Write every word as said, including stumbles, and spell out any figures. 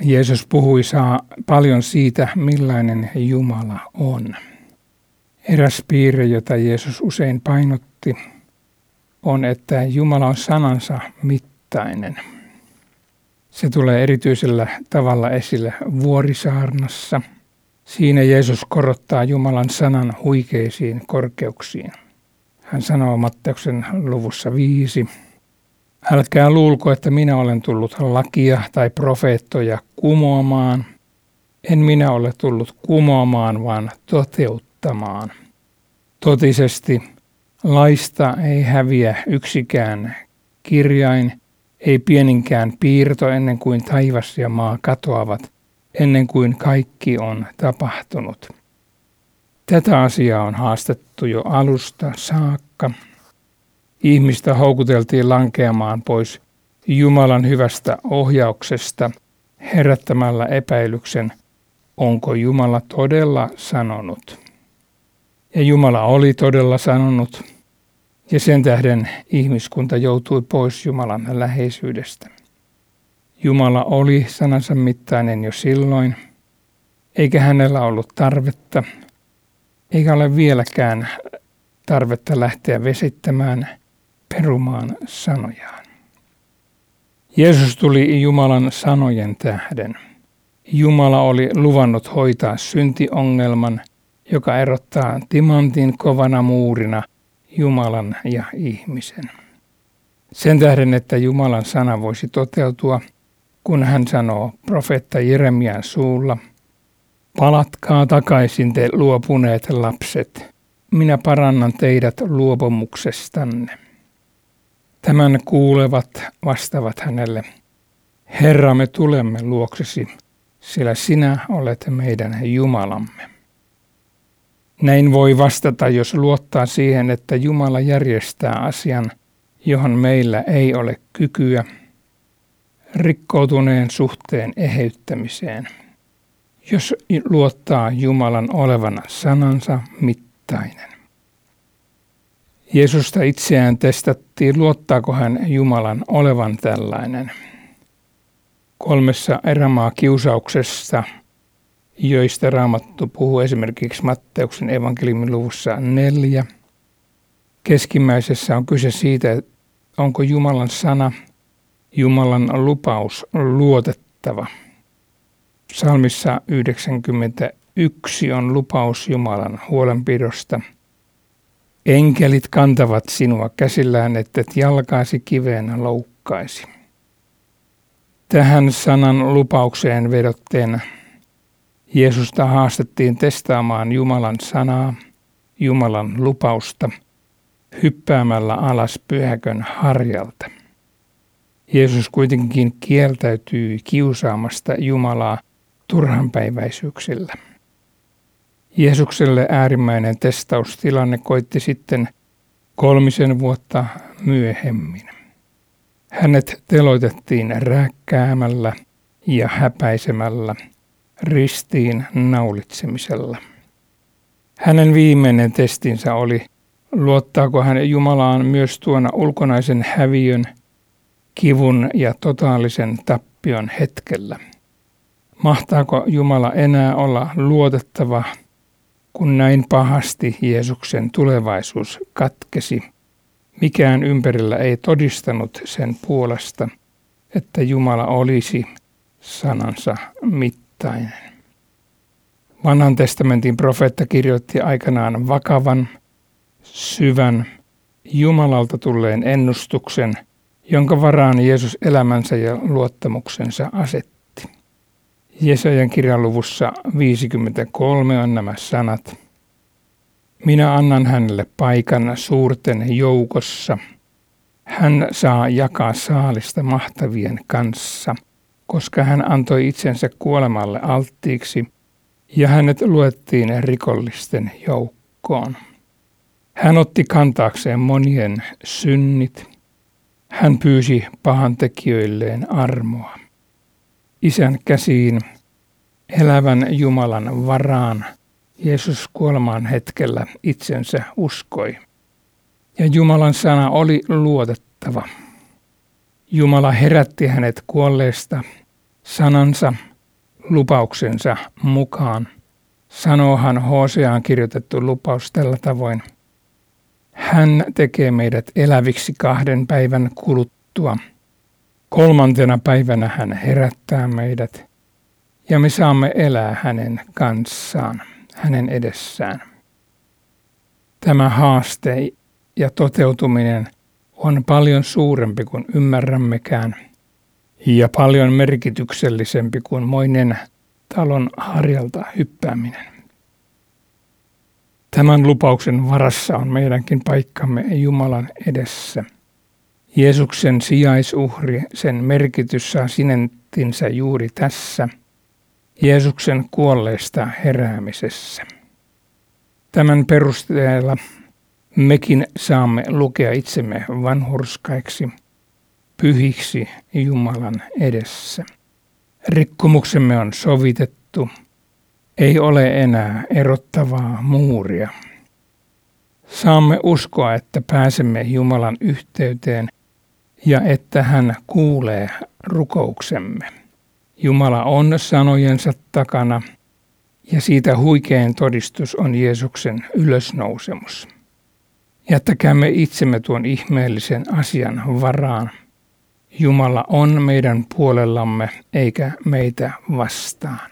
Jeesus puhui saa paljon siitä, millainen Jumala on. Eräs piirre, jota Jeesus usein painotti, on, että Jumala on sanansa mittainen. Se tulee erityisellä tavalla esille Vuorisaarnassa. Siinä Jeesus korottaa Jumalan sanan huikeisiin korkeuksiin. Hän sanoo Matteuksen luvussa viisi, älkää luulko, että minä olen tullut lakia tai profeettoja kumoamaan. En minä ole tullut kumoamaan, vaan toteuttamaan. Totisesti laista ei häviä yksikään kirjain, ei pieninkään piirto ennen kuin taivas ja maa katoavat, ennen kuin kaikki on tapahtunut. Tätä asiaa on haastettu jo alusta saakka. Ihmistä houkuteltiin lankeamaan pois Jumalan hyvästä ohjauksesta herättämällä epäilyksen, onko Jumala todella sanonut. Ja Jumala oli todella sanonut, ja sen tähden ihmiskunta joutui pois Jumalan läheisyydestä. Jumala oli sanansa mittainen jo silloin, eikä hänellä ollut tarvetta, eikä ole vieläkään tarvetta lähteä vesittämään, perumaan sanojaan. Jeesus tuli Jumalan sanojen tähden. Jumala oli luvannut hoitaa syntiongelman, joka erottaa timantin kovana muurina Jumalan ja ihmisen. Sen tähden, että Jumalan sana voisi toteutua, kun hän sanoo profeetta Jeremian suulla, palatkaa takaisin te luopuneet lapset, minä parannan teidät luopumuksestanne. Tämän kuulevat vastaavat hänelle, Herra, me tulemme luoksesi, sillä sinä olet meidän Jumalamme. Näin voi vastata, jos luottaa siihen, että Jumala järjestää asian, johon meillä ei ole kykyä, rikkoutuneen suhteen eheyttämiseen, jos luottaa Jumalan olevan sanansa mittainen. Jeesusta itseään testattiin, luottaako hän Jumalan olevan tällainen. Kolmessa erämaa kiusauksessa, joista Raamattu puhuu esimerkiksi Matteuksen evankeliumin luvussa neljä. Keskimmäisessä on kyse siitä, onko Jumalan sana, Jumalan lupaus luotettava. Psalmissa yhdeksänkymmentäyksi on lupaus Jumalan huolenpidosta. Enkelit kantavat sinua käsillään, ettet jalkaasi kiveen loukkaisi. Tähän sanan lupaukseen vedotteen Jeesusta haastettiin testaamaan Jumalan sanaa, Jumalan lupausta, hyppäämällä alas pyhäkön harjalta. Jeesus kuitenkin kieltäytyi kiusaamasta Jumalaa turhanpäiväisyyksillä. Jeesukselle äärimmäinen testaustilanne koitti sitten kolmisen vuotta myöhemmin. Hänet teloitettiin rääkkäämällä ja häpäisemällä, ristiin naulitsemisella. Hänen viimeinen testinsä oli, luottaako hän Jumalaan myös tuona ulkonaisen häviön, kivun ja totaalisen tappion hetkellä. Mahtaako Jumala enää olla luotettava, kun näin pahasti Jeesuksen tulevaisuus katkesi? Mikään ympärillä ei todistanut sen puolesta, että Jumala olisi sanansa mittainen. Vanhan testamentin profeetta kirjoitti aikanaan vakavan, syvän, Jumalalta tulleen ennustuksen, jonka varaan Jeesus elämänsä ja luottamuksensa asetti. Jesajan kirjan luvussa viisikymmentäkolme on nämä sanat. Minä annan hänelle paikan suurten joukossa. Hän saa jakaa saalista mahtavien kanssa, koska hän antoi itsensä kuolemalle alttiiksi ja hänet luettiin rikollisten joukkoon. Hän otti kantaakseen monien synnit. Hän pyysi pahantekijöilleen armoa. Isän käsiin, elävän Jumalan varaan, Jeesus kuoleman hetkellä itsensä uskoi. Ja Jumalan sana oli luotettava. Jumala herätti hänet kuolleesta sanansa lupauksensa mukaan. Sanoohan Hoseaan kirjoitettu lupaus tällä tavoin. Hän tekee meidät eläviksi kahden päivän kuluttua. Kolmantena päivänä hän herättää meidät ja me saamme elää hänen kanssaan, hänen edessään. Tämä haaste ja toteutuminen on paljon suurempi kuin ymmärrämmekään ja paljon merkityksellisempi kuin moinen talon harjalta hyppääminen. Tämän lupauksen varassa on meidänkin paikkamme Jumalan edessä. Jeesuksen sijaisuhri, sen merkitys saa sinettinsä juuri tässä, Jeesuksen kuolleesta heräämisessä. Tämän perusteella mekin saamme lukea itsemme vanhurskaiksi, pyhiksi Jumalan edessä. Rikkomuksemme on sovitettu, ei ole enää erottavaa muuria. Saamme uskoa, että pääsemme Jumalan yhteyteen ja että hän kuulee rukouksemme. Jumala on sanojensa takana ja siitä huikein todistus on Jeesuksen ylösnousemus. Jättäkäämme itsemme tuon ihmeellisen asian varaan. Jumala on meidän puolellamme eikä meitä vastaan.